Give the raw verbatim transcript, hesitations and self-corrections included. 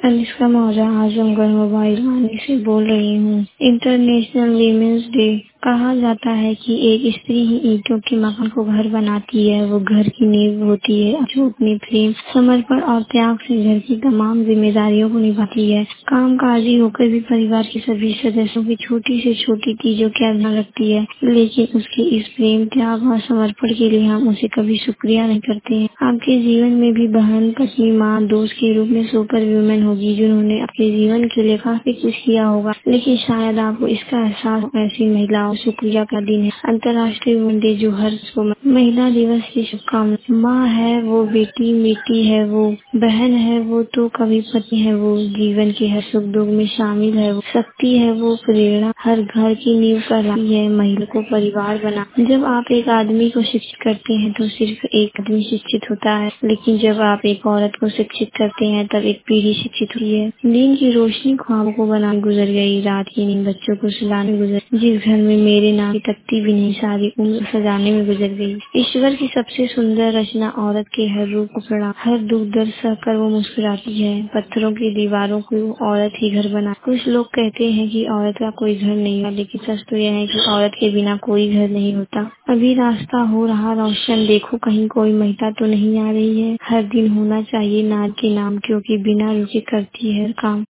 Anushka Maurya Azamgarh mobile Vani से बोल रही हूँ। International women's day. कहा जाता है कि एक स्त्री ही ईंटों के मकान को घर बनाती है। वो घर की नींव होती है जो अपने प्रेम, समर्पण और त्याग से घर की तमाम जिम्मेदारियों को निभाती है। कामकाजी होकर भी परिवार के सभी सदस्यों की छोटी से छोटी चीजों का ध्यान रखती है, लेकिन उसके इस प्रेम, त्याग और समर्पण के लिए हम उसे कभी शुक्रिया नहीं करते हैं। आपके जीवन में भी बहन, पत्नी, माँ, दोस्त के रूप में सुपर वुमेन होगी जिन्होंने आपके जीवन के लिए काफी कुछ किया होगा, लेकिन शायद आपको इसका एहसास हो। ऐसी महिलाओं को शुक्रिया का दिन है, अंतर्राष्ट्रीय वुमेन डे, जो हर को महिला दिवस की शुभकामनाएं। माँ है वो बेटी, बेटी है वो बहन, है वो तो कभी पत्नी है वो, जीवन के हर सुख दुख में शामिल है वो, शक्ति है वो, प्रेरणा हर घर की नींव कहलाती है। महिला को परिवार बना। जब आप एक आदमी को शिक्षित करते हैं तो सिर्फ एक आदमी शिक्षित होता है, लेकिन जब आप एक औरत को शिक्षित करते हैं तब एक पीढ़ी शिक्षित हुई है। दिन की रोशनी ख्वाबों को बनाने गुजर गई, रात की नींद बच्चों को सुलाने गुजर। जिस घर में मेरे नाम की तख्ती भी नहीं, सारी उम्र सजाने में गुजर गई। ईश्वर की सबसे सुंदर रचना औरत के हर रूप को प्रणाम। हर दुख दर्द सहकर वो मुस्कुराती है। पत्थरों की दीवारों को औरत ही घर बना। कुछ लोग कहते हैं कि औरत का कोई घर नहीं है, लेकिन सच तो यह है कि औरत के बिना कोई घर नहीं होता। अभी रास्ता हो रहा रोशन, देखो कहीं कोई महिला तो नहीं आ रही है। हर दिन होना चाहिए नारी के नाम, क्योंकि बिना रुके करती है काम।